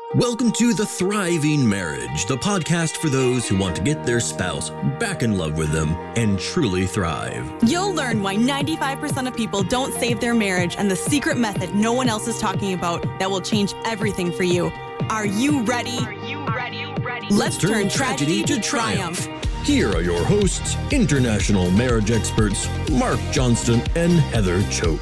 Welcome to The Thriving Marriage, the podcast for those who want to get their spouse back in love with them and truly thrive. You'll learn why 95% of people don't save their marriage and the secret method no one else is talking about that will change everything for you. Are you ready? Let's turn tragedy to triumph. Here are your hosts, international marriage experts, Mark Johnston and Heather Choate.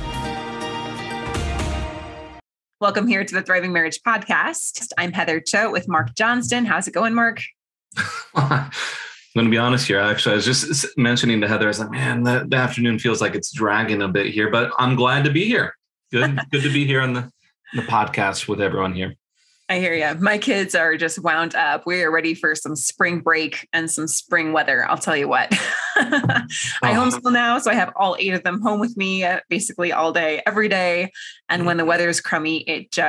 Welcome here to the Thriving Marriage Podcast. I'm Heather Choate with Mark Johnston. How's it going, Mark? I'm going to be honest here. Actually, I was just mentioning to Heather, I was like, man, the afternoon feels like it's dragging a bit here, but I'm glad to be here. Good to be here on the podcast with everyone here. I hear you. My kids are just wound up. We are ready for some spring break and some spring weather. I'll tell you what. I homeschool now, so I have all 8 of them home with me basically all day, every day. And when the weather is crummy,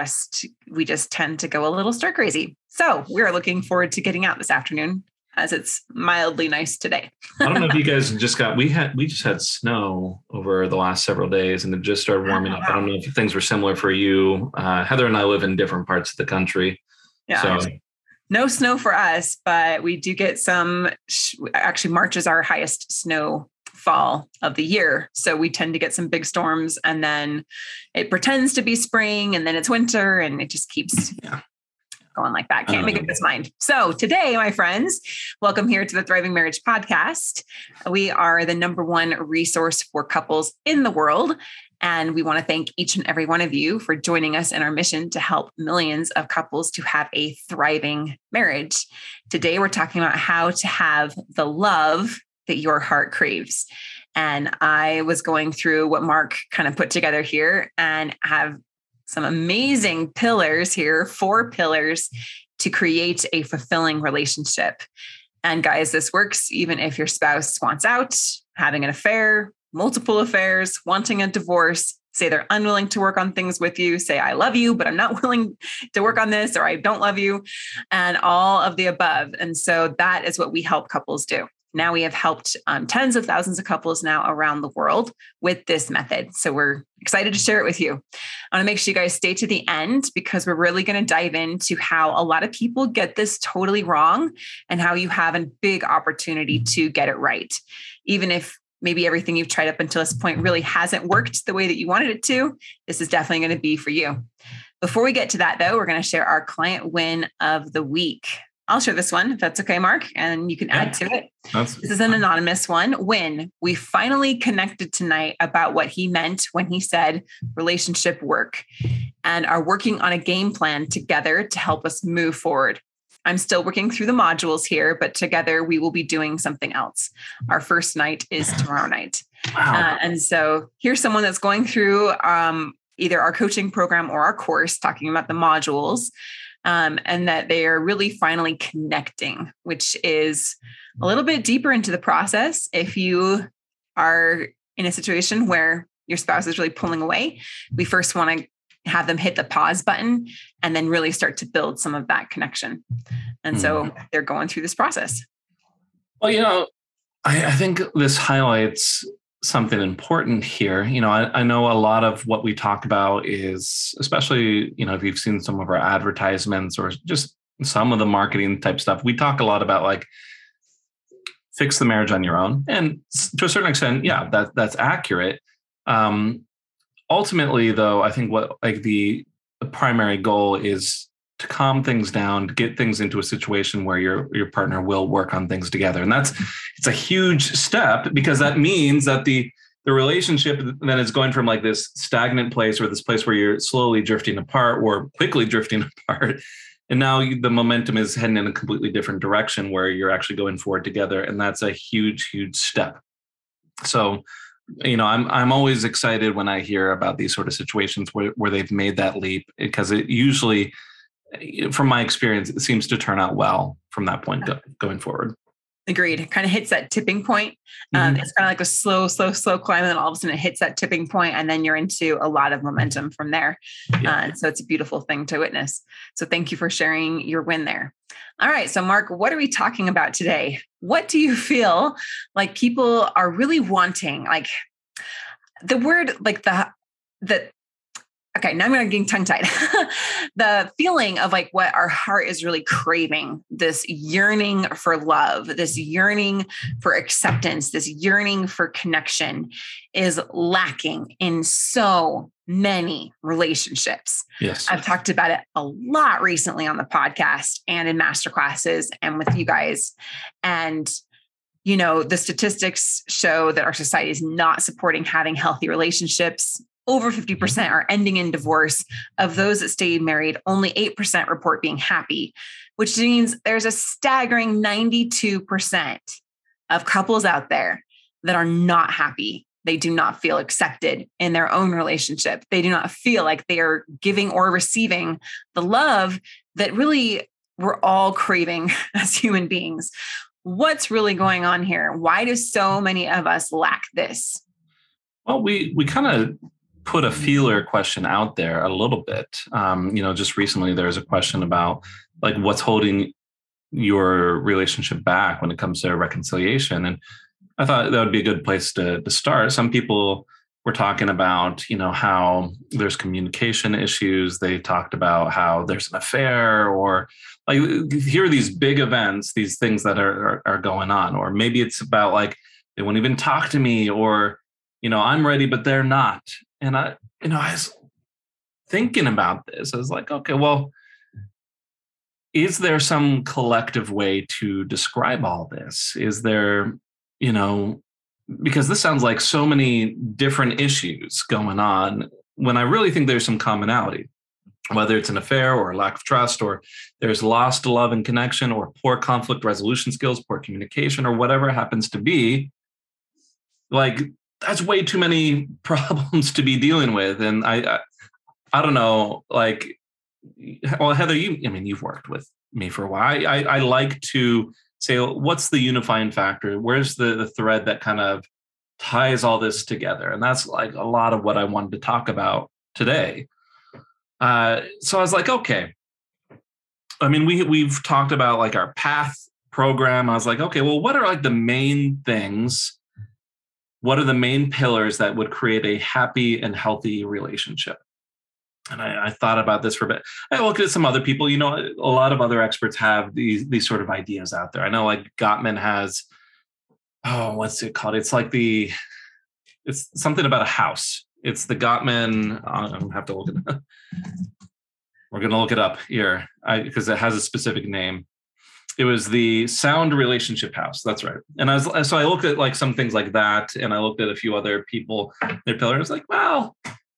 we just tend to go a little stir crazy. So we're looking forward to getting out this afternoon as it's mildly nice today. I don't know if you guys we just had snow over the last several days and it just started warming up. I don't know if things were similar for you. Heather and I live in different parts of the country. Yeah. So. No snow for us, but we do get some, actually March is our highest snowfall of the year. So we tend to get some big storms and then it pretends to be spring and then it's winter and it just keeps going like that. Can't make up its mind. So today, my friends, welcome here to the Thriving Marriage Podcast. We are the #1 resource for couples in the world. And we want to thank each and every one of you for joining us in our mission to help millions of couples to have a thriving marriage. Today, we're talking about how to have the love that your heart craves. And I was going through what Mark kind of put together here and have some amazing pillars here, 4 pillars to create a fulfilling relationship. And guys, this works even if your spouse wants out, having an affair, multiple affairs, wanting a divorce, say they're unwilling to work on things with you, say, I love you, but I'm not willing to work on this, or I don't love you, and all of the above. And so that is what we help couples do. Now we have helped tens of thousands of couples now around the world with this method. So we're excited to share it with you. I want to make sure you guys stay to the end because we're really going to dive into how a lot of people get this totally wrong and how you have a big opportunity to get it right. Even if maybe everything you've tried up until this point really hasn't worked the way that you wanted it to, this is definitely going to be for you. Before we get to that though, we're going to share our client win of the week. I'll share this one, if that's okay, Mark, and you can add to it. This is an anonymous one. Win. We finally connected tonight about what he meant when he said relationship work and are working on a game plan together to help us move forward. I'm still working through the modules here, but together we will be doing something else. Our first night is tomorrow night. Wow. And so here's someone that's going through either our coaching program or our course, talking about the modules. And that they are really finally connecting, which is a little bit deeper into the process. If you are in a situation where your spouse is really pulling away, we first want to have them hit the pause button and then really start to build some of that connection. And so they're going through this process. Well, I think this highlights something important here. I know a lot of what we talk about is, especially, if you've seen some of our advertisements or just some of the marketing type stuff, we talk a lot about like fix the marriage on your own. And to a certain extent, that's accurate. Ultimately though, I think what the primary goal is to calm things down, to get things into a situation where your partner will work on things together. And it's a huge step because that means that the relationship then is going from like this stagnant place or this place where you're slowly drifting apart or quickly drifting apart. And now the momentum is heading in a completely different direction where you're actually going forward together. And that's a huge, huge step. So, I'm always excited when I hear about these sort of situations where they've made that leap because it usually, from my experience, it seems to turn out well from that point going forward. Agreed. It kind of hits that tipping point. It's kind of like a slow climb. And then all of a sudden it hits that tipping point and then you're into a lot of momentum from there. So it's a beautiful thing to witness. So thank you for sharing your win there. All right. So Mark, what are we talking about today? What do you feel like people are really wanting? Like the word, like the okay, now I'm getting tongue tied. The feeling of like what our heart is really craving, this yearning for love, this yearning for acceptance, this yearning for connection is lacking in so many relationships. Yes. I've talked about it a lot recently on the podcast and in masterclasses and with you guys. And you know, the statistics show that our society is not supporting having healthy relationships. Over 50% are ending in divorce. Of those that stay married, only 8% report being happy, which means there's a staggering 92% of couples out there that are not happy. They do not feel accepted in their own relationship. They do not feel like they are giving or receiving the love that really we're all craving as human beings. What's really going on here? Why do so many of us lack this? Well, we kind of put a feeler question out there a little bit. Just recently there was a question about like what's holding your relationship back when it comes to reconciliation. And I thought that would be a good place to start. Some people were talking about, how there's communication issues. They talked about how there's an affair, or like here are these big events, these things that are going on, or maybe it's about like they won't even talk to me, or I'm ready but they're not. And I was thinking about this. I was like, okay, well, is there some collective way to describe all this? Is there, because this sounds like so many different issues going on when I really think there's some commonality, whether it's an affair or a lack of trust, or there's lost love and connection, or poor conflict resolution skills, poor communication, or whatever it happens to be. Like, that's way too many problems to be dealing with. And I don't know, like, well, Heather, you've worked with me for a while. I like to say, what's the unifying factor? Where's the thread that kind of ties all this together? And that's like a lot of what I wanted to talk about today. So I was like, okay. I mean, we've talked about like our PATH program. I was like, okay, well, what are like the main things? What are the main pillars that would create a happy and healthy relationship? And I thought about this for a bit. I looked at some other people, a lot of other experts have these sort of ideas out there. I know like Gottman has, what's it called? It's like it's something about a house. It's the Gottman, I'm going to have to look it up. We're going to look it up here because it has a specific name. It was the Sound Relationship House. That's right. And so I looked at like some things like that, and I looked at a few other people, their pillars. I was like, well,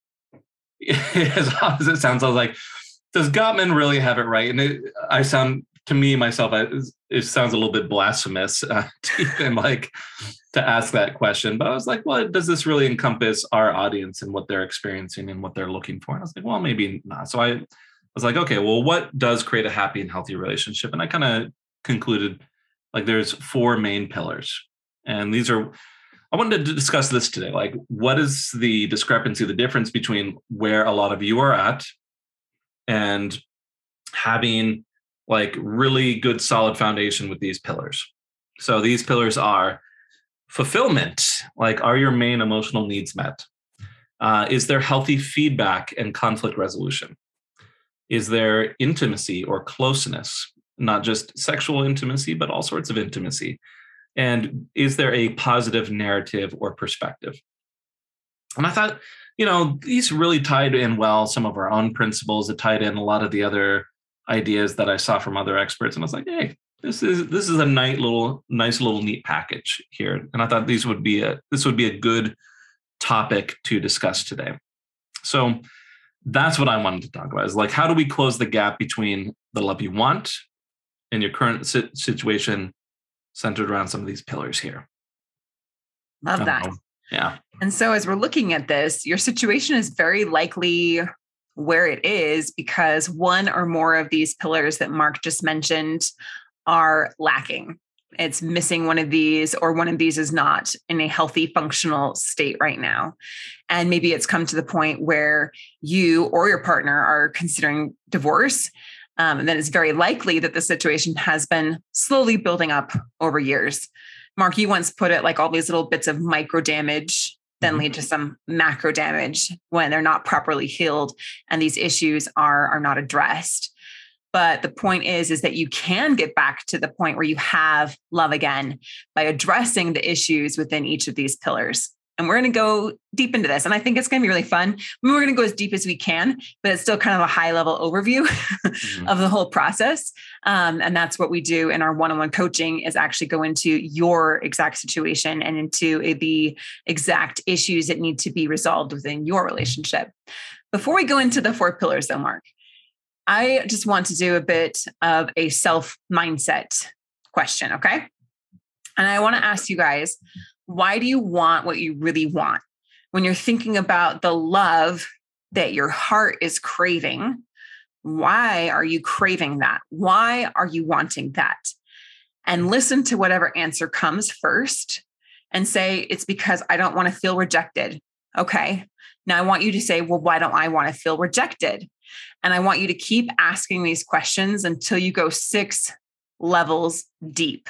as odd as it sounds, I was like, does Gottman really have it right? And it sounds a little bit blasphemous to even like to ask that question. But I was like, well, does this really encompass our audience and what they're experiencing and what they're looking for? And I was like, well, maybe not. So I was like, okay, well, what does create a happy and healthy relationship? And I kind of concluded like there's 4 main pillars. And I wanted to discuss this today. Like, what is the discrepancy, the difference between where a lot of you are at and having like really good, solid foundation with these pillars? So these pillars are fulfillment. Like, are your main emotional needs met? Is there healthy feedback and conflict resolution? Is there intimacy or closeness? Not just sexual intimacy, but all sorts of intimacy. And is there a positive narrative or perspective? And I thought, these really tied in well some of our own principles. It tied in a lot of the other ideas that I saw from other experts. And I was like, hey, this is a nice little neat package here. And I thought this would be a good topic to discuss today. So that's what I wanted to talk about, is like, how do we close the gap between the love you want and your current situation, centered around some of these pillars here. Love that. Yeah. And so as we're looking at this, your situation is very likely where it is because one or more of these pillars that Mark just mentioned are lacking. It's missing one of these, or one of these is not in a healthy, functional state right now. And maybe it's come to the point where you or your partner are considering divorce. And then it's very likely that the situation has been slowly building up over years. Mark, you once put it like all these little bits of micro damage then lead to some macro damage when they're not properly healed and these issues are not addressed. But the point is that you can get back to the point where you have love again by addressing the issues within each of these pillars. And we're going to go deep into this. And I think it's going to be really fun. We're going to go as deep as we can, but it's still kind of a high level overview of the whole process. And that's what we do in our one-on-one coaching, is actually go into your exact situation and into the exact issues that need to be resolved within your relationship. Before we go into the 4 pillars though, Mark, I just want to do a bit of a self-mindset question, okay? And I want to ask you guys, why do you want what you really want? When you're thinking about the love that your heart is craving, why are you craving that? Why are you wanting that? And listen to whatever answer comes first and say, it's because I don't want to feel rejected. Okay. Now I want you to say, well, why don't I want to feel rejected? And I want you to keep asking these questions until you go 6 levels deep.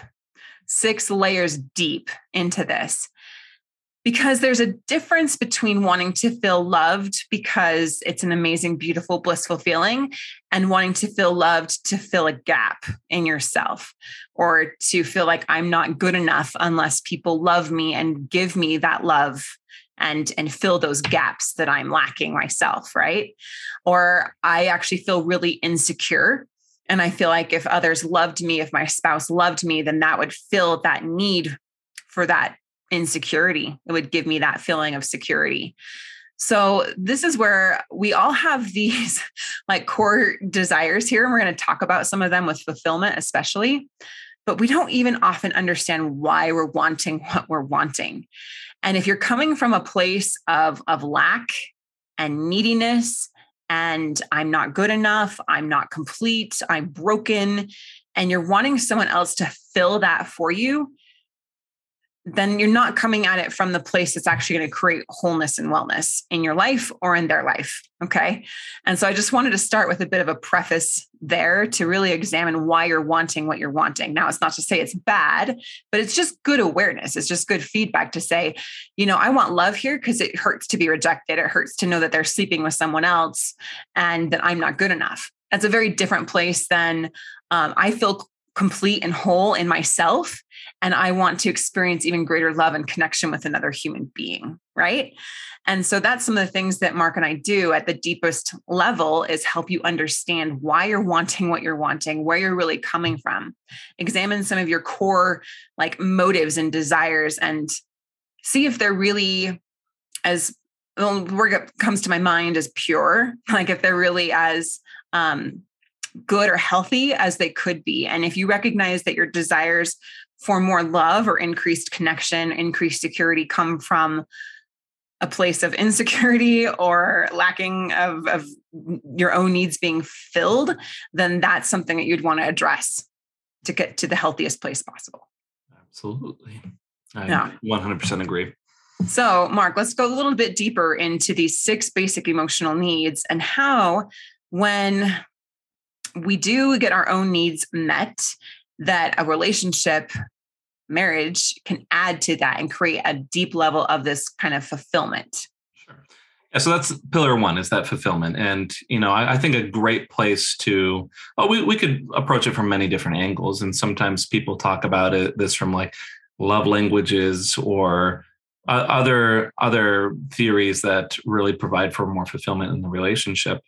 6 layers deep into this, because there's a difference between wanting to feel loved because it's an amazing, beautiful, blissful feeling, and wanting to feel loved to fill a gap in yourself, or to feel like I'm not good enough unless people love me and give me that love and fill those gaps that I'm lacking myself, right? Or I actually feel really insecure. And I feel like if others loved me, if my spouse loved me, then that would fill that need for that insecurity. It would give me that feeling of security. So this is where we all have these like core desires here. And we're going to talk about some of them with fulfillment, especially, but we don't even often understand why we're wanting what we're wanting. And if you're coming from a place of lack and neediness, and I'm not good enough, I'm not complete, I'm broken, and you're wanting someone else to fill that for you, then you're not coming at it from the place that's actually going to create wholeness and wellness in your life or in their life. Okay. And so I just wanted to start with a bit of a preface there to really examine why you're wanting what you're wanting. Now, it's not to say it's bad, but it's just good awareness. It's just good feedback to say, I want love here because it hurts to be rejected. It hurts to know that they're sleeping with someone else and that I'm not good enough. That's a very different place than I feel complete and whole in myself, and I want to experience even greater love and connection with another human being, right? And so that's some of the things that Mark and I do at the deepest level, is help you understand why you're wanting what you're wanting, where you're really coming from. Examine some of your core like motives and desires and see if they're really as, the word that comes to my mind is pure, like if they're really as good or healthy as they could be. And if you recognize that your desires for more love or increased connection, increased security come from a place of insecurity or lacking of your own needs being filled, then that's something that you'd want to address to get to the healthiest place possible. Absolutely. I 100% agree. So, Mark, let's go a little bit deeper into these 6 basic emotional needs and how, when we do get our own needs met, that a relationship, marriage can add to that and create a deep level of this kind of fulfillment. Sure. Yeah, so that's pillar 1, is that fulfillment. And, I think a great place to, we could approach it from many different angles. And sometimes people talk about this from like love languages or other theories that really provide for more fulfillment in the relationship.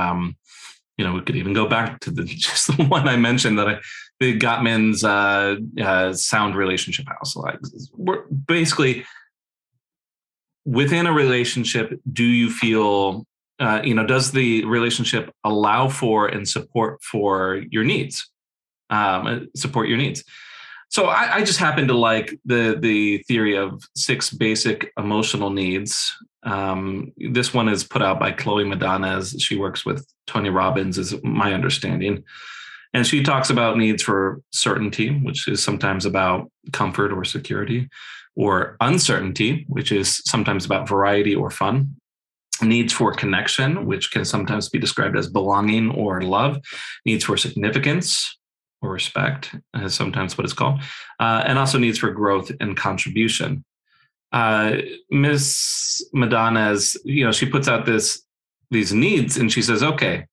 We could even go back to just the one I mentioned, the Gottman's sound relationship house. Like, we're basically, within a relationship, do you feel, does the relationship allow for and support for your needs? Support your needs. So I just happen to like the theory of 6 basic emotional needs. This one is put out by Chloe Madonna, as she works with Tony Robbins, is my understanding. And she talks about needs for certainty, which is sometimes about comfort or security, or uncertainty, which is sometimes about variety or fun. Needs for connection, which can sometimes be described as belonging or love. Needs for significance or respect, is sometimes what it's called. And also needs for growth and contribution. Miss Madonna's, she puts out these needs, and she says, okay,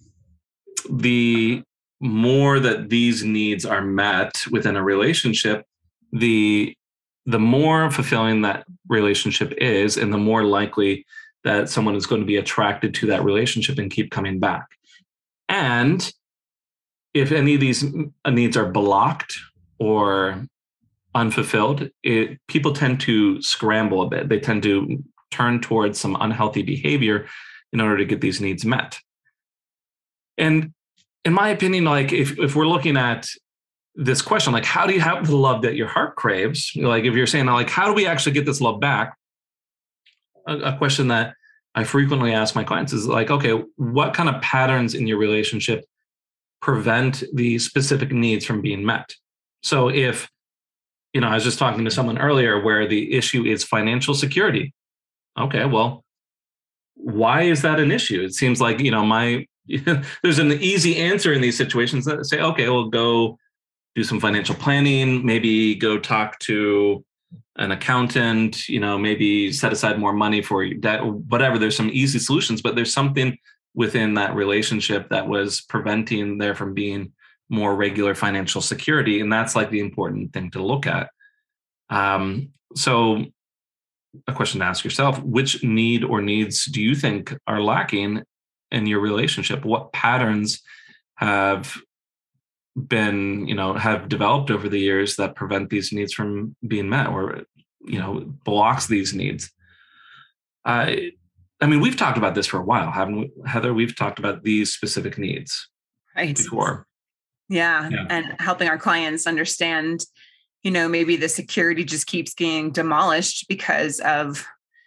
the more that these needs are met within a relationship, the more fulfilling that relationship is, and the more likely that someone is going to be attracted to that relationship and keep coming back. And if any of these needs are blocked or unfulfilled, people tend to scramble a bit. They tend to turn towards some unhealthy behavior in order to get these needs met. And in my opinion, like if we're looking at this question, like how do you have the love that your heart craves? Like if you're saying like, how do we actually get this love back? A question that I frequently ask my clients is like, okay, what kind of patterns in your relationship prevent the specific needs from being met? So if, I was just talking to someone earlier where the issue is financial security. Okay, well, why is that an issue? It seems like, there's an easy answer in these situations that say, okay, we'll go do some financial planning, maybe go talk to an accountant, maybe set aside more money for that, whatever. There's some easy solutions, but there's something within that relationship that was preventing there from being more regular financial security. And that's like the important thing to look at. So a question to ask yourself, which need or needs do you think are lacking in your relationship? What patterns have been, have developed over the years that prevent these needs from being met or, blocks these needs? I mean, we've talked about this for a while, haven't we, Heather? We've talked about these specific needs before. Yeah. And helping our clients understand, maybe the security just keeps getting demolished because of,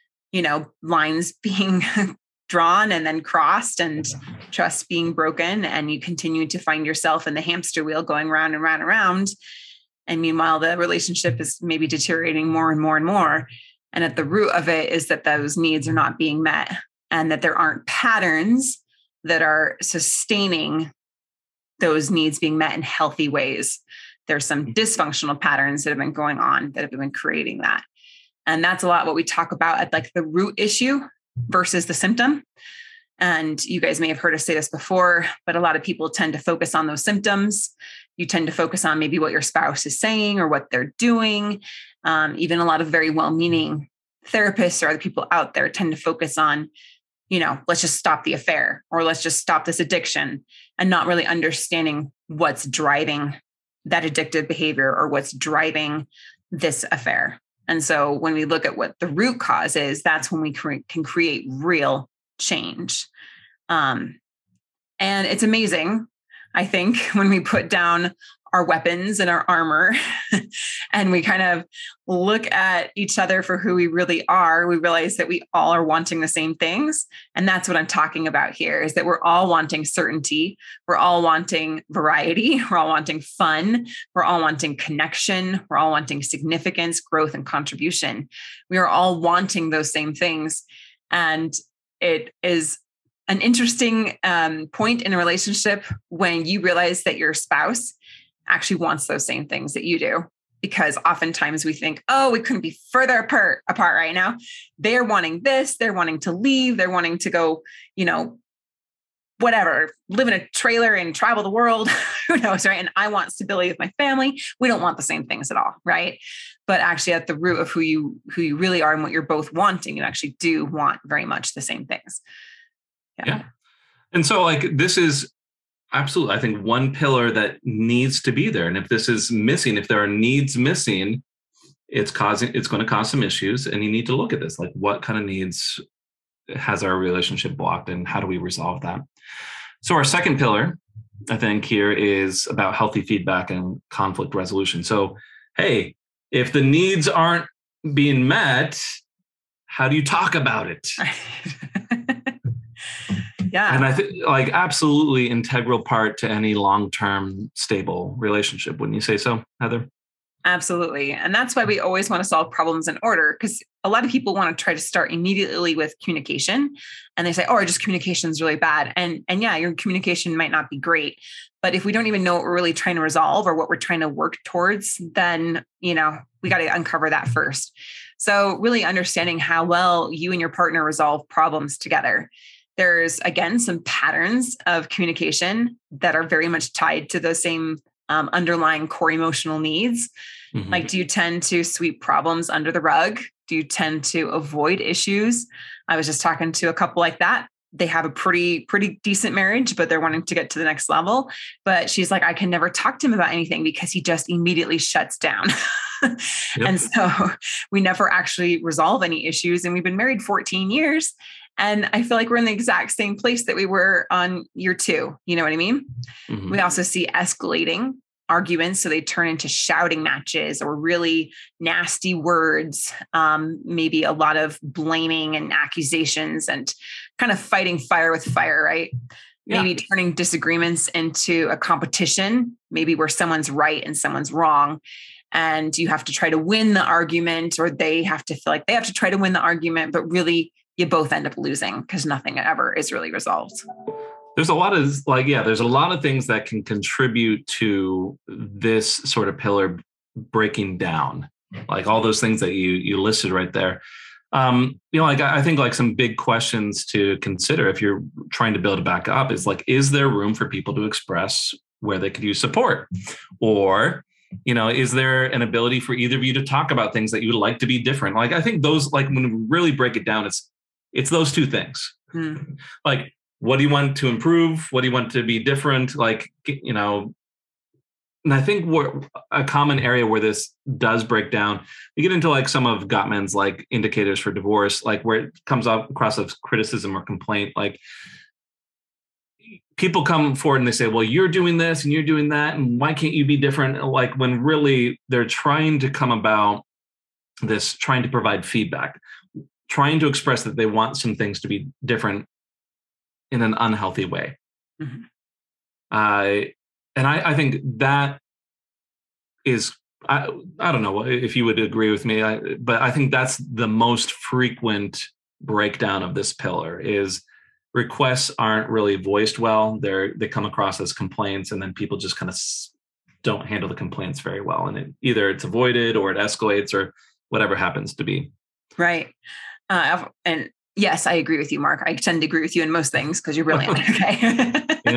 lines being drawn and then crossed and trust being broken. And you continue to find yourself in the hamster wheel going round and round and round. And meanwhile, the relationship is maybe deteriorating more and more and more. And at the root of it is that those needs are not being met and that there aren't patterns that are sustaining those needs being met in healthy ways. There's some dysfunctional patterns that have been going on that have been creating that. And that's a lot what we talk about at like the root issue versus the symptom. And you guys may have heard us say this before, but a lot of people tend to focus on those symptoms. You tend to focus on maybe what your spouse is saying or what they're doing. Even a lot of very well-meaning therapists or other people out there tend to focus on, let's just stop the affair or let's just stop this addiction, and not really understanding what's driving that addictive behavior or what's driving this affair. And so when we look at what the root cause is, that's when we can create real change. And it's amazing, I think, when we put down our weapons and our armor and we kind of look at each other for who we really are, we realize that we all are wanting the same things. And that's what I'm talking about here, is that we're all wanting certainty. We're all wanting variety. We're all wanting fun. We're all wanting connection. We're all wanting significance, growth, and contribution. We are all wanting those same things. And it is an interesting point in a relationship when you realize that your spouse actually wants those same things that you do. Because oftentimes we think, oh, we couldn't be further apart right now. They're wanting this, they're wanting to leave, they're wanting to go, whatever, live in a trailer and travel the world, who knows, right? And I want stability with my family. We don't want the same things at all, right? But actually at the root of who you really are and what you're both wanting, you actually do want very much the same things. Yeah. And so like, this is absolutely, I think, one pillar that needs to be there. And if this is missing, if there are needs missing, it's going to cause some issues. And you need to look at this, like what kind of needs has our relationship blocked and how do we resolve that? So our second pillar, I think, here is about healthy feedback and conflict resolution. So, hey, if the needs aren't being met, how do you talk about it? Yeah. And I think like absolutely integral part to any long-term stable relationship. Wouldn't you say so, Heather? Absolutely. And that's why we always want to solve problems in order, because a lot of people want to try to start immediately with communication and they say, oh, just communication is really bad. And yeah, your communication might not be great, But if we don't even know what we're really trying to resolve or what we're trying to work towards, then, we got to uncover that first. So really understanding how well you and your partner resolve problems together. There's, again, some patterns of communication that are very much tied to those same underlying core emotional needs. Mm-hmm. Like, do you tend to sweep problems under the rug? Do you tend to avoid issues? I was just talking to a couple like that. They have a pretty decent marriage, but they're wanting to get to the next level. But she's like, I can never talk to him about anything because he just immediately shuts down. Yep. And so we never actually resolve any issues. And we've been married 14 years. And I feel like we're in the exact same place that we were on year 2. You know what I mean? Mm-hmm. We also see escalating arguments. So they turn into shouting matches or really nasty words, maybe a lot of blaming and accusations and kind of fighting fire with fire, right? Yeah. Maybe turning disagreements into a competition, maybe where someone's right and someone's wrong. And you have to try to win the argument, or they have to feel like they have to try to win the argument, but really you both end up losing because nothing ever is really resolved. There's a lot of things that can contribute to this sort of pillar breaking down, like all those things that you listed right there. I think like some big questions to consider if you're trying to build it back up is like, is there room for people to express where they could use support? Or, is there an ability for either of you to talk about things that you would like to be different? Like, I think those, like when we really break it down, it's those two things. Like, what do you want to improve? What do you want to be different? Like, and I think a common area where this does break down, we get into like some of Gottman's like indicators for divorce, like where it comes up across as criticism or complaint. Like, people come forward and they say, well, you're doing this and you're doing that, and why can't you be different? Like, when really they're trying to come about this, trying to provide feedback, trying to express that they want some things to be different in an unhealthy way. Mm-hmm. And I think that is, I don't know if you would agree with me, but I think that's the most frequent breakdown of this pillar is requests aren't really voiced well. They come across as complaints, and then people just kind of don't handle the complaints very well. And either it's avoided or it escalates or whatever happens to be. Right. And yes, I agree with you, Mark. I tend to agree with you in most things because you're brilliant. Okay.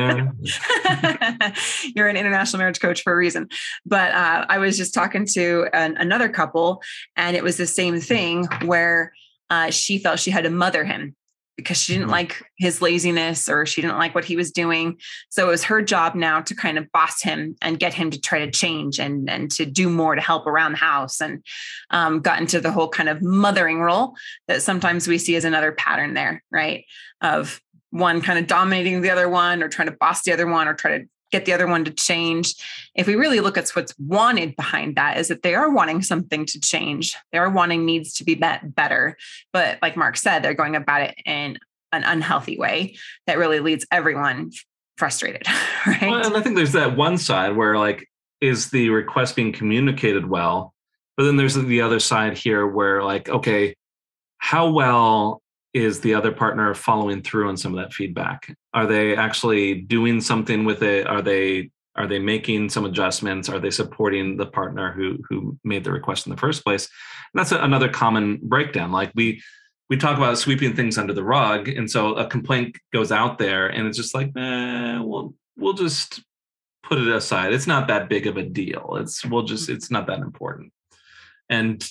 You're an international marriage coach for a reason. But I was just talking to another couple, and it was the same thing where she felt she had to mother him because she didn't like his laziness or she didn't like what he was doing. So it was her job now to kind of boss him and get him to try to change and to do more to help around the house, and got into the whole kind of mothering role that sometimes we see as another pattern there, right? Of one kind of dominating the other one or trying to boss the other one or try to get the other one to change. If we really look at what's wanted behind that is that they are wanting something to change. They are wanting needs to be met better. But like Mark said, they're going about it in an unhealthy way that really leaves everyone frustrated, right? Well, and I think there's that one side where like, is the request being communicated well? But then there's the other side here where like, okay, how well is the other partner following through on some of that feedback? Are they actually doing something with it? Are they making some adjustments? Are they supporting the partner who made the request in the first place? And that's another common breakdown. Like we talk about sweeping things under the rug. And so a complaint goes out there and it's just like, we'll just put it aside. It's not that big of a deal. It's not that important. And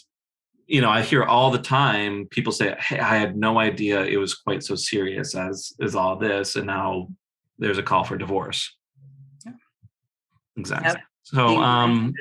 I hear all the time people say, hey, I had no idea it was quite so serious as all this. And now there's a call for divorce. Yeah. Exactly. Yep. So,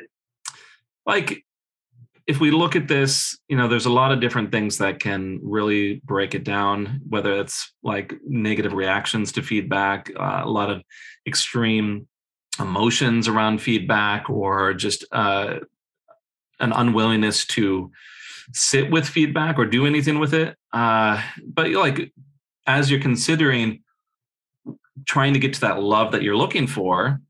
like, if we look at this, there's a lot of different things that can really break it down, whether it's like negative reactions to feedback, a lot of extreme emotions around feedback, or just an unwillingness to sit with feedback or do anything with it. But like, as you're considering trying to get to that love that you're looking for,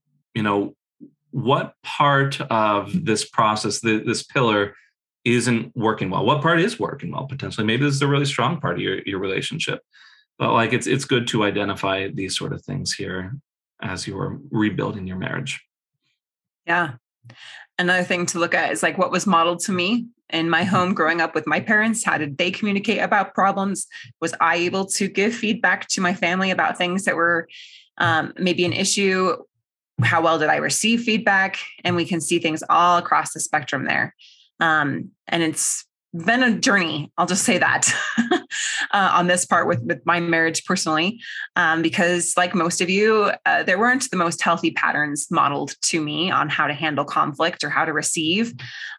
what part of this process, this pillar, isn't working well? What part is working well? Potentially, maybe this is a really strong part of your relationship. But like, it's good to identify these sort of things here. as you're rebuilding your marriage. Yeah. Another thing to look at is like what was modeled to me in my home growing up with my parents. How did they communicate about problems? Was I able to give feedback to my family about things that were maybe an issue? How well did I receive feedback? And we can see things all across the spectrum there. And it's been a journey. I'll just say that on this part with my marriage personally, because like most of you, there weren't the most healthy patterns modeled to me on how to handle conflict or how to receive.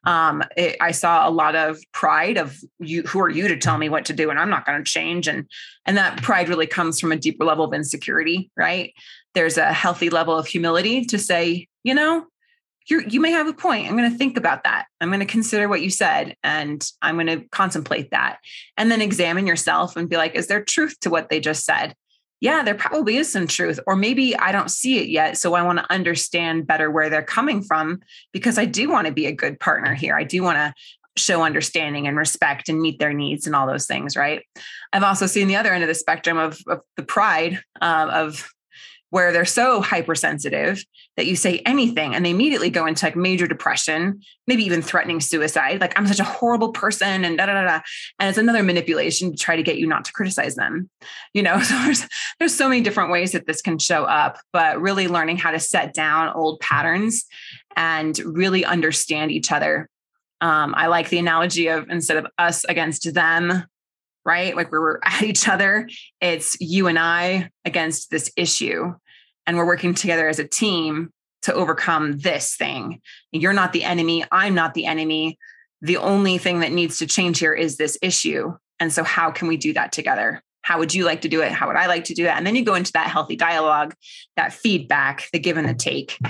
I saw a lot of pride of you. Who are you to tell me what to do? And I'm not going to change. And that pride really comes from a deeper level of insecurity, right? There's a healthy level of humility to say, you may have a point. I'm going to think about that. I'm going to consider what you said, and I'm going to contemplate that, and then examine yourself and be like, is there truth to what they just said? Yeah, there probably is some truth, or maybe I don't see it yet. So I want to understand better where they're coming from, because I do want to be a good partner here. I do want to show understanding and respect and meet their needs and all those things. Right. I've also seen the other end of the spectrum of the pride of where they're so hypersensitive that you say anything and they immediately go into like major depression, maybe even threatening suicide. Like, I'm such a horrible person and da, da, da, da. And it's another manipulation to try to get you not to criticize them. So there's so many different ways that this can show up, but really learning how to set down old patterns and really understand each other. I like the analogy of instead of us against them, right? Like we're at each other, it's you and I against this issue. And we're working together as a team to overcome this thing. You're not the enemy. I'm not the enemy. The only thing that needs to change here is this issue. And so how can we do that together? How would you like to do it? How would I like to do it? And then you go into that healthy dialogue, that feedback, the give and the take.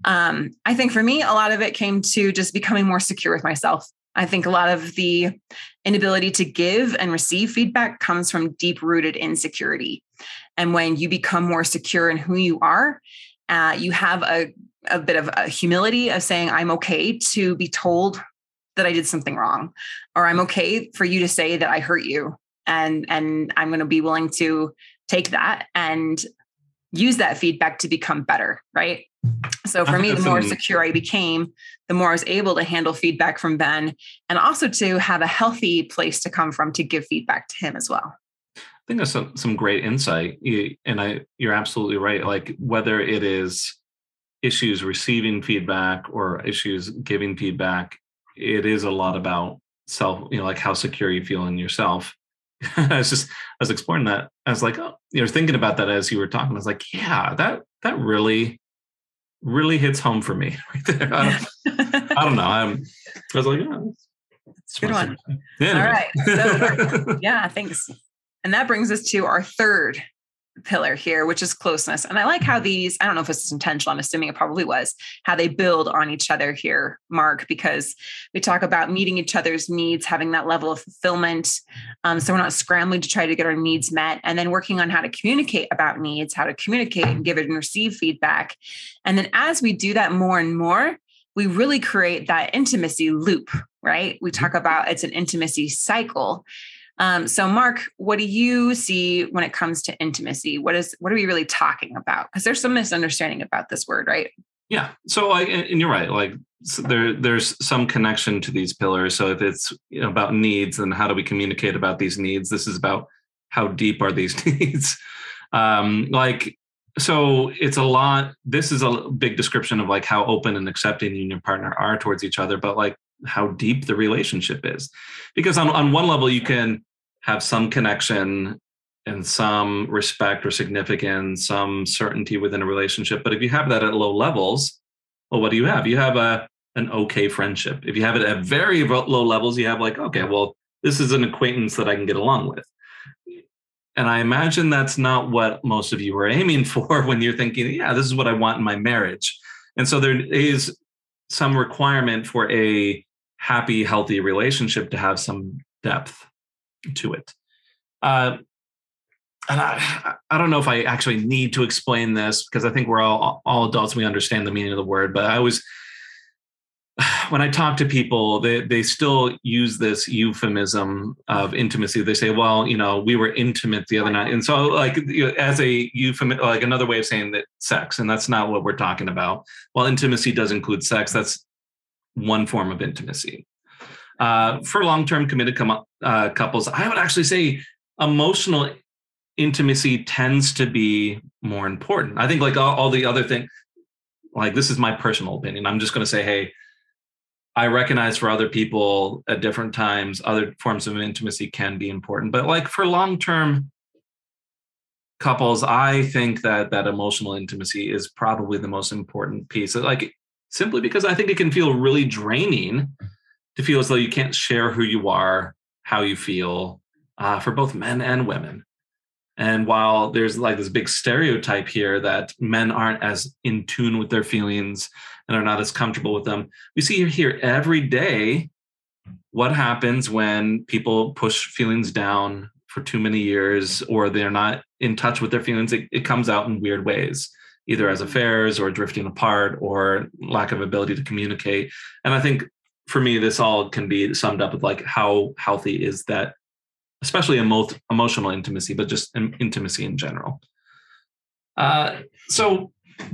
I think for me, a lot of it came to just becoming more secure with myself. I think a lot of the inability to give and receive feedback comes from deep-rooted insecurity. And when you become more secure in who you are, you have a bit of a humility of saying, I'm okay to be told that I did something wrong, or I'm okay for you to say that I hurt you. And I'm going to be willing to take that and use that feedback to become better, right? So for me, the more secure I became, the more I was able to handle feedback from Ben, and also to have a healthy place to come from to give feedback to him as well. I think that's some great insight. You're absolutely right. Like whether it is issues receiving feedback or issues giving feedback, it is a lot about self, like how secure you feel in yourself. I was exploring that. I was like, thinking about that as you were talking. I was like, yeah, that really hits home for me right there. I don't know. I was like, it's good one. Yeah, all right. So, yeah, thanks. And that brings us to our third pillar here, which is closeness. And I like how these, I don't know if this is intentional, I'm assuming it probably was, how they build on each other here, Mark, because we talk about meeting each other's needs, having that level of fulfillment. So we're not scrambling to try to get our needs met, and then working on how to communicate about needs, how to communicate and give it and receive feedback. And then as we do that more and more, we really create that intimacy loop, right? We talk about it's an intimacy cycle. So Mark, what do you see when it comes to intimacy? What are we really talking about? Because there's some misunderstanding about this word, right? Yeah. So and you're right. Like so there's some connection to these pillars. So if it's about needs, then how do we communicate about these needs? This is about how deep are these needs? So it's a lot. This is a big description of like how open and accepting you and your partner are towards each other, but like how deep the relationship is. Because on one level, you can have some connection and some respect or significance, some certainty within a relationship. But if you have that at low levels, well, what do you have? You have an okay friendship. If you have it at very low levels, you have like, okay, well, this is an acquaintance that I can get along with. And I imagine that's not what most of you are aiming for when you're thinking, yeah, this is what I want in my marriage. And so there is some requirement for a happy, healthy relationship to have some depth to it. And I don't know if I actually need to explain this because I think we're all adults. We understand the meaning of the word, but when I talk to people, they still use this euphemism of intimacy. They say, well, we were intimate the other night. And so like as a euphemism, like another way of saying that sex, and that's not what we're talking about. While intimacy does include sex, that's one form of intimacy. For long-term committed couples, I would actually say emotional intimacy tends to be more important. I think like all the other things, like this is my personal opinion. I'm just going to say, hey, I recognize for other people at different times, other forms of intimacy can be important. But like for long-term couples, I think that emotional intimacy is probably the most important piece. Like simply because I think it can feel really draining to feel as though you can't share who you are, how you feel, for both men and women. And while there's like this big stereotype here that men aren't as in tune with their feelings and are not as comfortable with them, we see here every day what happens when people push feelings down for too many years, or they're not in touch with their feelings. It comes out in weird ways, either as affairs or drifting apart or lack of ability to communicate. And I think for me, this all can be summed up with like how healthy is that, especially emotional intimacy, but just intimacy in general. So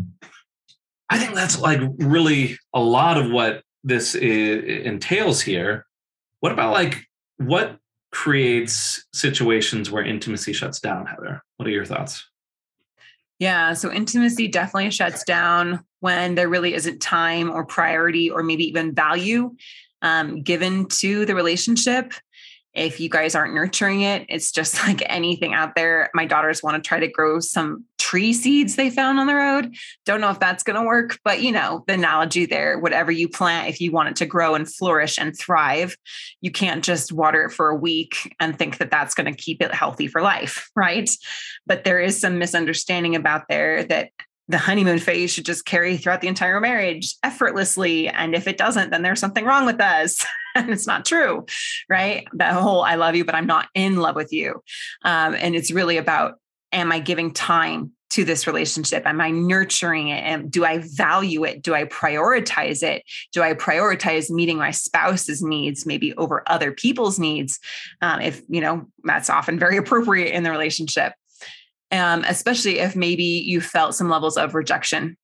I think that's like really a lot of what this entails here. What about like what creates situations where intimacy shuts down, Heather? What are your thoughts? Yeah, so intimacy definitely shuts down when there really isn't time or priority or maybe even value given to the relationship. If you guys aren't nurturing it, it's just like anything out there. My daughters want to try to grow some tree seeds they found on the road. Don't know if that's going to work, but the analogy there, whatever you plant, if you want it to grow and flourish and thrive, you can't just water it for a week and think that that's going to keep it healthy for life, right? But there is some misunderstanding about there that the honeymoon phase should just carry throughout the entire marriage effortlessly. And if it doesn't, then there's something wrong with us. And it's not true, right? That whole, I love you, but I'm not in love with you. And it's really about, am I giving time to this relationship? Am I nurturing it? And do I value it? Do I prioritize it? Do I prioritize meeting my spouse's needs, maybe over other people's needs? If, that's often very appropriate in the relationship. Especially if maybe you felt some levels of rejection,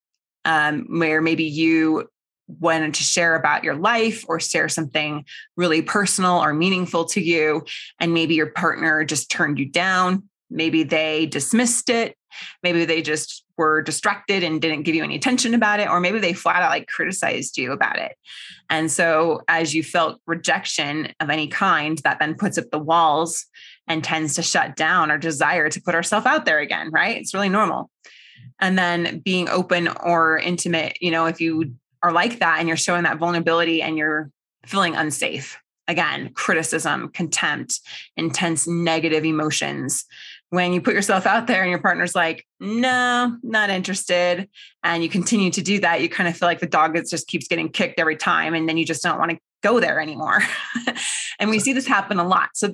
where maybe you wanted to share about your life or share something really personal or meaningful to you, and maybe your partner just turned you down. Maybe they dismissed it. Maybe they just were distracted and didn't give you any attention about it, or maybe they flat out like criticized you about it. And so as you felt rejection of any kind, that then puts up the walls and tends to shut down our desire to put ourselves out there again, right? It's really normal. And then being open or intimate, if you are like that and you're showing that vulnerability and you're feeling unsafe, again, criticism, contempt, intense negative emotions. When you put yourself out there and your partner's like, no, not interested, and you continue to do that, you kind of feel like the dog just keeps getting kicked every time. And then you just don't want to go there anymore. And we see this happen a lot. So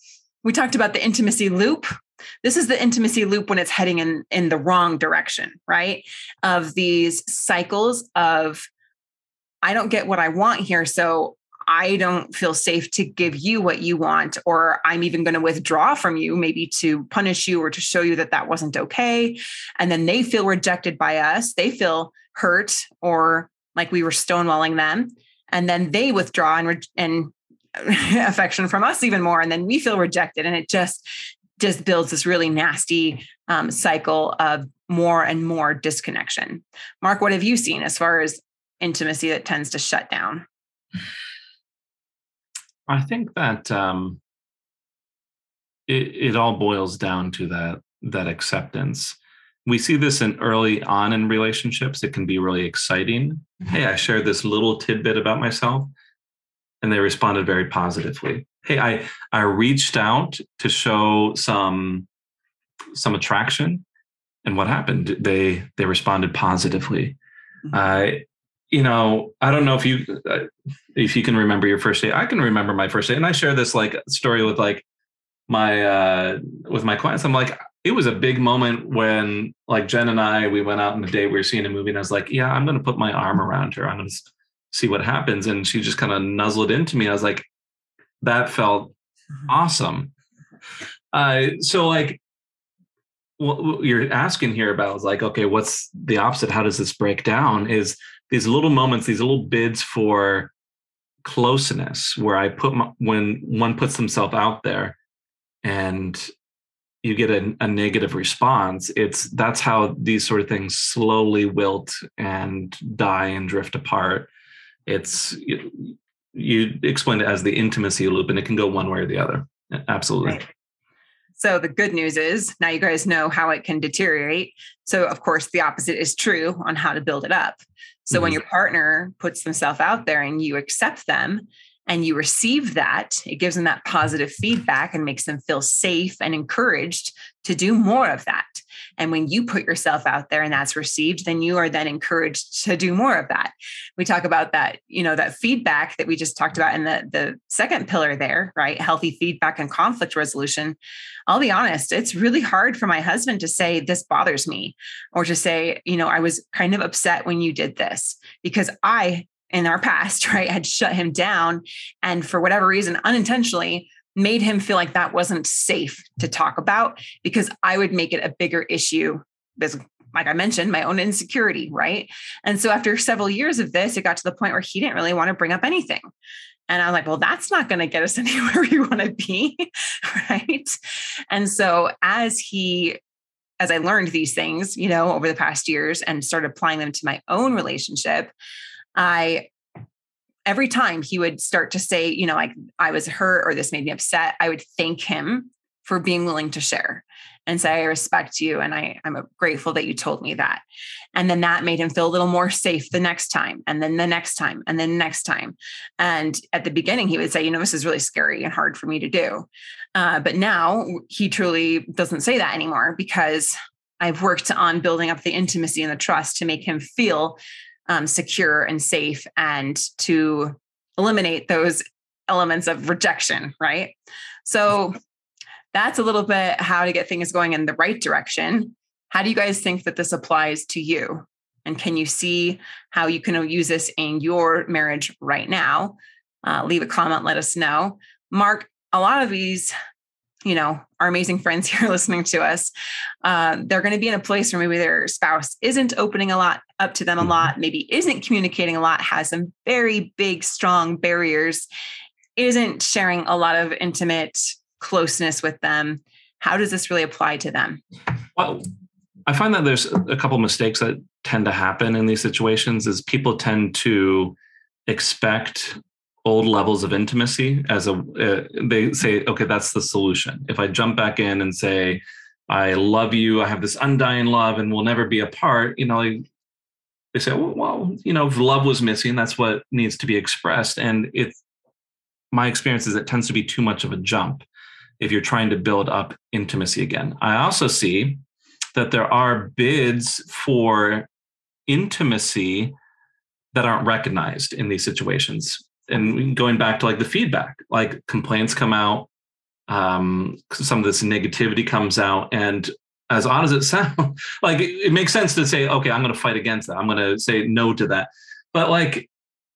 we talked about the intimacy loop. This is the intimacy loop when it's heading in the wrong direction, right? Of these cycles of, I don't get what I want here, so I don't feel safe to give you what you want, or I'm even going to withdraw from you, maybe to punish you or to show you that wasn't okay. And then they feel rejected by us. They feel hurt or like we were stonewalling them. And then they withdraw and affection from us even more. And then we feel rejected. And it just builds this really nasty cycle of more and more disconnection. Mark, what have you seen as far as intimacy that tends to shut down? I think that it all boils down to that acceptance. We see this early on in relationships. It can be really exciting. Hey, I shared this little tidbit about myself, and they responded very positively. Hey, I reached out to show some attraction, and what happened? They responded positively. I don't know if you can remember your first date. I can remember my first date, and I share this like story with like my clients. I'm like, it was a big moment when like Jen and we went out on a date. We were seeing a movie, and I was like, yeah, I'm going to put my arm around her. I'm going to see what happens. And she just kind of nuzzled into me. I was like, that felt awesome. So like, what you're asking here about is like, okay, what's the opposite? How does this break down? Is these little moments, these little bids for closeness, where I put when one puts themselves out there and you get a negative response. That's how these sort of things slowly wilt and die and drift apart. You explained it as the intimacy loop, and it can go one way or the other. Absolutely. Right. So the good news is now you guys know how it can deteriorate. So of course, the opposite is true on how to build it up. So when your partner puts themselves out there and you accept them and you receive that, it gives them that positive feedback and makes them feel safe and encouraged to do more of that. And when you put yourself out there and that's received, then you are then encouraged to do more of that. We talk about that, that feedback that we just talked about in the second pillar there, right? Healthy feedback and conflict resolution. I'll be honest, it's really hard for my husband to say, this bothers me, or to say, I was kind of upset when you did this, because in our past, right, had shut him down and for whatever reason, unintentionally made him feel like that wasn't safe to talk about, because I would make it a bigger issue. Because, like I mentioned, my own insecurity, right? And so after several years of this, it got to the point where he didn't really want to bring up anything. And I was like, well, that's not going to get us anywhere we want to be, right? And so as I learned these things, over the past years and started applying them to my own relationship, every time he would start to say, like I was hurt or this made me upset, I would thank him for being willing to share and say, I respect you. And I'm grateful that you told me that. And then that made him feel a little more safe the next time. And then the next time, and then the next time. And at the beginning, he would say, this is really scary and hard for me to do. But now he truly doesn't say that anymore, because I've worked on building up the intimacy and the trust to make him feel secure and safe, and to eliminate those elements of rejection, right? So that's a little bit how to get things going in the right direction. How do you guys think that this applies to you? And can you see how you can use this in your marriage right now? Leave a comment, let us know. Mark, a lot of these, our amazing friends here listening to us, they're going to be in a place where maybe their spouse isn't opening a lot up to them a lot, maybe isn't communicating a lot, has some very big, strong barriers, isn't sharing a lot of intimate closeness with them. How does this really apply to them? Well, I find that there's a couple mistakes that tend to happen in these situations. Is people tend to expect old levels of intimacy they say, okay, that's the solution. If I jump back in and say, I love you, I have this undying love and we'll never be apart, they say, well, if love was missing, that's what needs to be expressed. And my experience is it tends to be too much of a jump if you're trying to build up intimacy again. I also see that there are bids for intimacy that aren't recognized in these situations. And going back to like the feedback, like complaints come out, some of this negativity comes out, and as odd as it sounds, like it makes sense to say, okay, I'm going to fight against that. I'm going to say no to that. But like,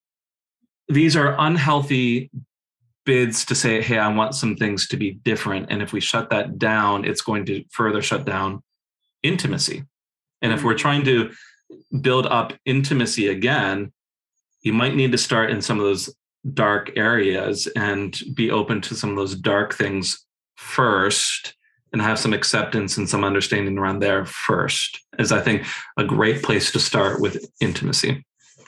these are unhealthy bids to say, hey, I want some things to be different. And if we shut that down, it's going to further shut down intimacy. And if we're trying to build up intimacy again, you might need to start in some of those dark areas and be open to some of those dark things first, and have some acceptance and some understanding around there first, is I think a great place to start with intimacy.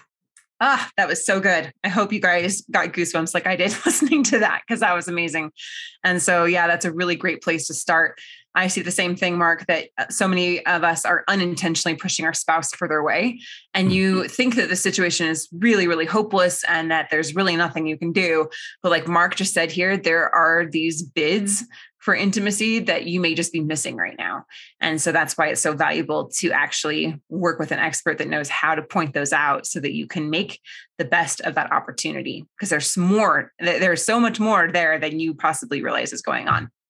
That was so good. I hope you guys got goosebumps like I did listening to that, because that was amazing. And so, yeah, that's a really great place to start. I see the same thing, Mark, that so many of us are unintentionally pushing our spouse further away. And you think that the situation is really, really hopeless and that there's really nothing you can do. But like Mark just said here, there are these bids for intimacy that you may just be missing right now. And so that's why it's so valuable to actually work with an expert that knows how to point those out so that you can make the best of that opportunity, because there's so much more there than you possibly realize is going on.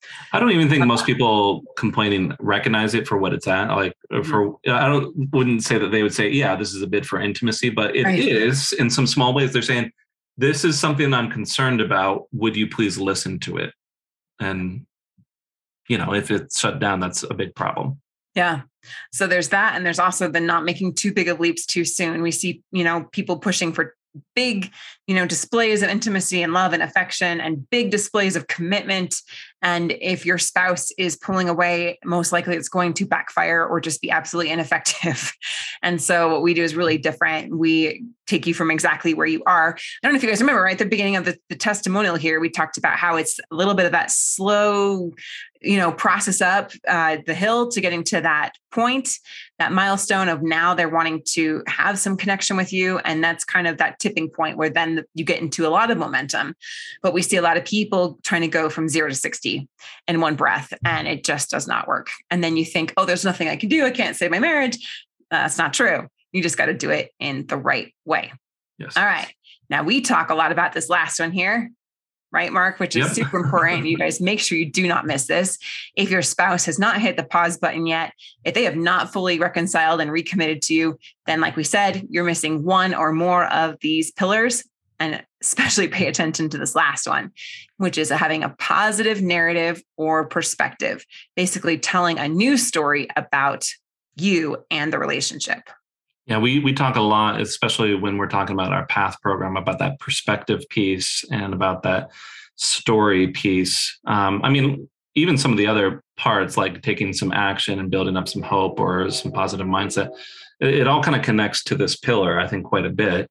I don't even think most people complaining recognize it for what it's at. Like wouldn't say that they would say, yeah, this is a bid for intimacy, but it is in some small ways. They're saying, this is something I'm concerned about. Would you please listen to it? And, if it's shut down, that's a big problem. Yeah. So there's that. And there's also the not making too big of leaps too soon. We see, people pushing for big, displays of intimacy and love and affection and big displays of commitment. And if your spouse is pulling away, most likely it's going to backfire or just be absolutely ineffective. And so what we do is really different. We take you from exactly where you are. I don't know if you guys remember, right at the beginning of the testimonial here, we talked about how it's a little bit of that slow, process up the hill to getting to that point, that milestone of now they're wanting to have some connection with you. And that's kind of that tipping point where then you get into a lot of momentum. But we see a lot of people trying to go from 0 to 60 in one breath, and it just does not work. And then you think, oh, there's nothing I can do. I can't save my marriage. That's not true. You just got to do it in the right way. Yes. All right. Now we talk a lot about this last one here. Right, Mark, which is super important. You guys make sure you do not miss this. If your spouse has not hit the pause button yet, if they have not fully reconciled and recommitted to you, then like we said, you're missing one or more of these pillars. And especially pay attention to this last one, which is having a positive narrative or perspective, basically telling a new story about you and the relationship. Yeah, we talk a lot, especially when we're talking about our PATH program, about that perspective piece and about that story piece. Even some of the other parts, like taking some action and building up some hope or some positive mindset, it all kind of connects to this pillar, I think, quite a bit.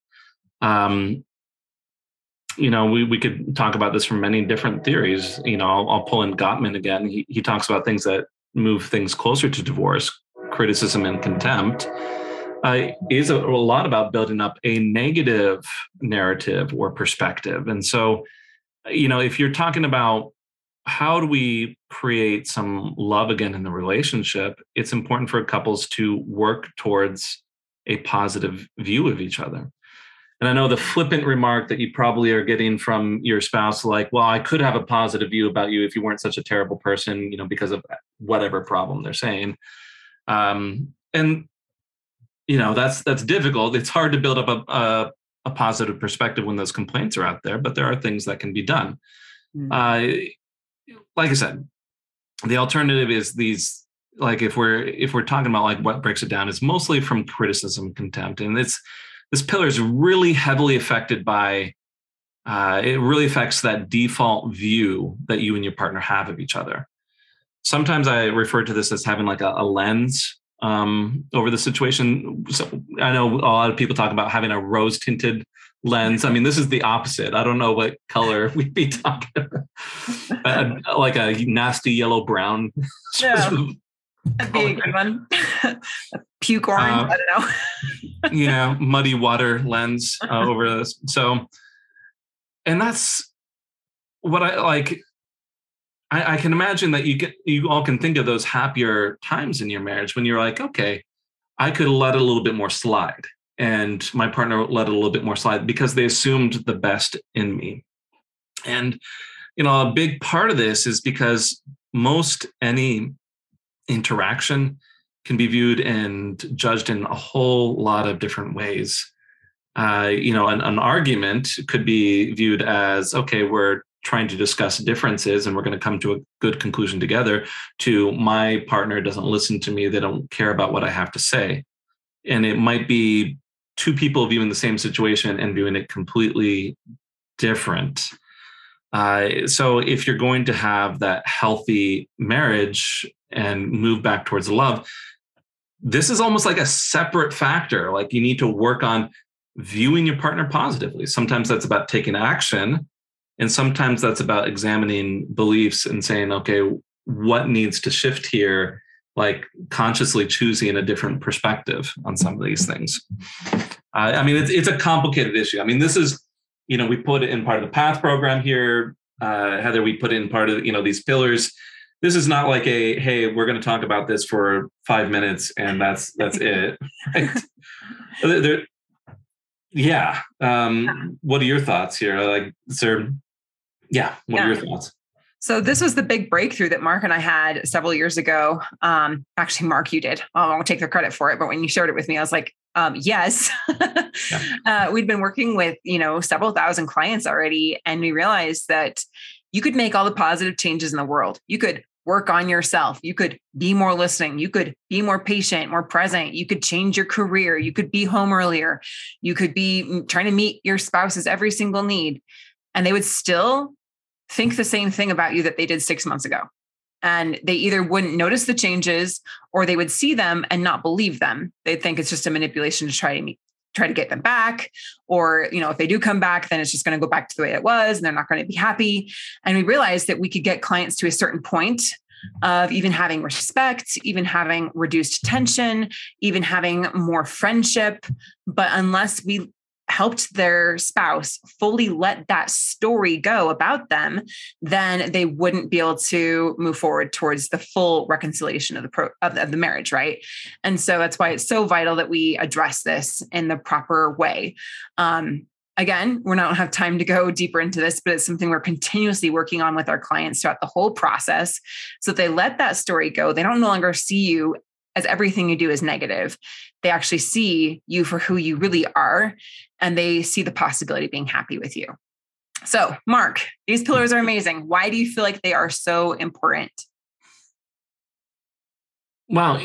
We could talk about this from many different theories. I'll pull in Gottman again. He talks about things that move things closer to divorce, criticism and contempt. Is a lot about building up a negative narrative or perspective. And so, if you're talking about how do we create some love again in the relationship, it's important for couples to work towards a positive view of each other. And I know the flippant remark that you probably are getting from your spouse, like, well, I could have a positive view about you if you weren't such a terrible person, because of whatever problem they're saying. That's difficult. It's hard to build up a positive perspective when those complaints are out there, but there are things that can be done. Like I said, the alternative is these, like if we're talking about like what breaks it down, is mostly from criticism, contempt. And this pillar is really heavily affected by, it really affects that default view that you and your partner have of each other. Sometimes I refer to this as having like a lens over the situation. So I know a lot of people talk about having a rose tinted lens. I mean, this is the opposite. I don't know what color we'd be talking about. Like a nasty yellow brown. Yeah, that'd be a good one. Puke orange, I don't know. Yeah, muddy water lens over this. So, and that's what I like. I can imagine that you all can think of those happier times in your marriage when you're like, okay, I could let a little bit more slide, and my partner let a little bit more slide because they assumed the best in me. And, a big part of this is because most any interaction can be viewed and judged in a whole lot of different ways. An argument could be viewed as, okay, we're trying to discuss differences and we're going to come to a good conclusion together, to my partner doesn't listen to me. They don't care about what I have to say. And it might be two people viewing the same situation and viewing it completely different. So if you're going to have that healthy marriage and move back towards love, this is almost like a separate factor. Like you need to work on viewing your partner positively. Sometimes that's about taking action. And sometimes that's about examining beliefs and saying, okay, what needs to shift here? Like consciously choosing a different perspective on some of these things. It's a complicated issue. I mean, this is, we put it in part of the PATH program here. Heather, we put in part of, these pillars. This is not like hey, we're going to talk about this for 5 minutes and that's it. Right? Yeah. What are your thoughts here? What are your thoughts? So this was the big breakthrough that Mark and I had several years ago. Actually, Mark, you did. I won't take the credit for it, but when you shared it with me, I was like, yes. We'd been working with, several thousand clients already. And we realized that you could make all the positive changes in the world. You could work on yourself. You could be more listening. You could be more patient, more present. You could change your career. You could be home earlier. You could be trying to meet your spouse's every single need. And they would still think the same thing about you that they did 6 months ago. And they either wouldn't notice the changes or they would see them and not believe them. They'd think it's just a manipulation to try to get them back. Or, if they do come back, then it's just going to go back to the way it was and they're not going to be happy. And we realized that we could get clients to a certain point of even having respect, even having reduced tension, even having more friendship. But unless we helped their spouse fully let that story go about them, then they wouldn't be able to move forward towards the full reconciliation of the marriage, right? And so that's why it's so vital that we address this in the proper way. Again, we don't have time to go deeper into this, but it's something we're continuously working on with our clients throughout the whole process. So if they let that story go, they don't no longer see you as everything you do is negative. They actually see you for who you really are, and they see the possibility of being happy with you. So, Mark, these pillars are amazing. Why do you feel like they are so important? Well,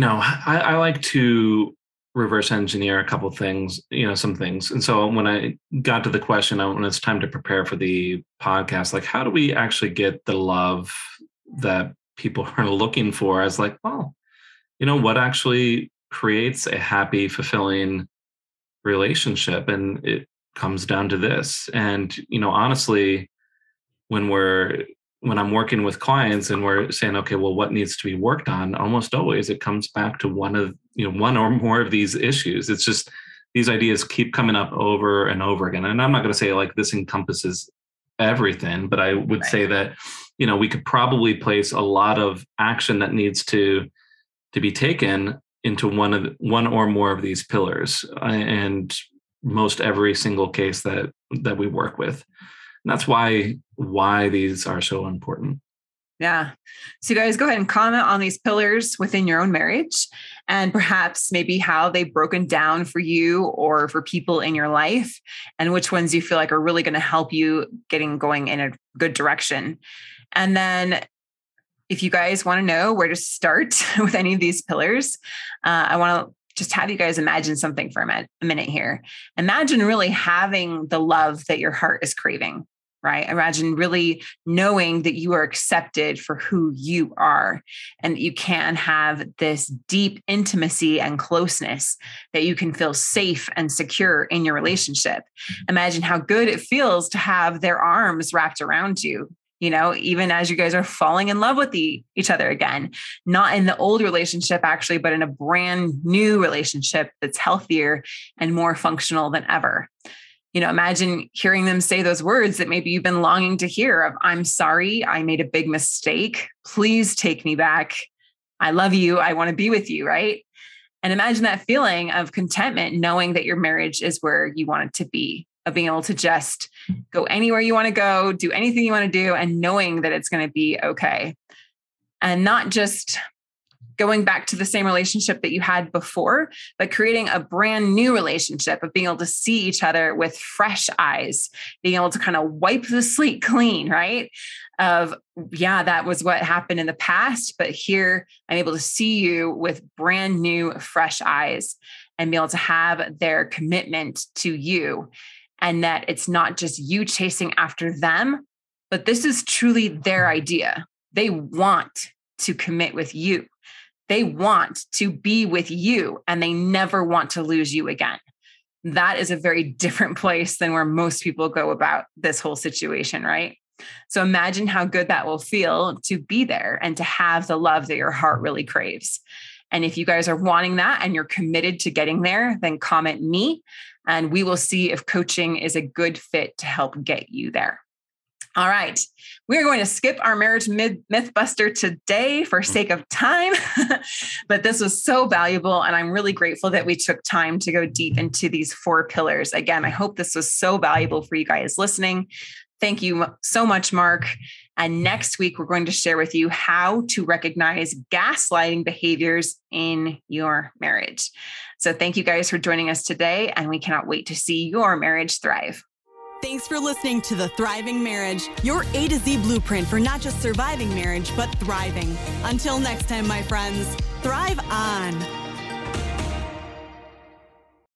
I like to reverse engineer a couple of things, some things. And so when I got to the question, when it's time to prepare for the podcast, like, how do we actually get the love that people are looking for? I was like, well, what actually creates a happy, fulfilling relationship? And it comes down to this. And, honestly, when I'm working with clients and we're saying, okay, well, what needs to be worked on? Almost always it comes back to one or more of these issues. It's just these ideas keep coming up over and over again. And I'm not going to say like this encompasses everything, but I would say that, we could probably place a lot of action that needs to be taken into one or more of these pillars, and most every single case that we work with. And that's why these are so important. Yeah. So you guys go ahead and comment on these pillars within your own marriage, and perhaps maybe how they've broken down for you or for people in your life, and which ones you feel like are really going to help you going in a good direction. And then if you guys want to know where to start with any of these pillars, I want to just have you guys imagine something for a minute here. Imagine really having the love that your heart is craving, right? Imagine really knowing that you are accepted for who you are, and that you can have this deep intimacy and closeness, that you can feel safe and secure in your relationship. Imagine how good it feels to have their arms wrapped around you, even as you guys are falling in love with each other again, not in the old relationship actually, but in a brand new relationship that's healthier and more functional than ever. Imagine hearing them say those words that maybe you've been longing to hear of, I'm sorry, I made a big mistake. Please take me back. I love you. I want to be with you, right? And imagine that feeling of contentment, knowing that your marriage is where you want it to be, of being able to just go anywhere you want to go, do anything you want to do, and knowing that it's going to be okay. And not just going back to the same relationship that you had before, but creating a brand new relationship of being able to see each other with fresh eyes, being able to kind of wipe the slate clean, right? Of, yeah, that was what happened in the past, but here I'm able to see you with brand new, fresh eyes, and be able to have their commitment to you. And that it's not just you chasing after them, but this is truly their idea. They want to commit with you. They want to be with you, and they never want to lose you again. That is a very different place than where most people go about this whole situation, right? So imagine how good that will feel to be there and to have the love that your heart really craves. And if you guys are wanting that and you're committed to getting there, then comment me, and we will see if coaching is a good fit to help get you there. All right. We're going to skip our marriage myth buster today for sake of time, but this was so valuable. And I'm really grateful that we took time to go deep into these 4 pillars. Again, I hope this was so valuable for you guys listening. Thank you so much, Mark. And next week, we're going to share with you how to recognize gaslighting behaviors in your marriage. So thank you guys for joining us today, and we cannot wait to see your marriage thrive. Thanks for listening to The Thriving Marriage, your A to Z blueprint for not just surviving marriage, but thriving. Until next time, my friends, thrive on.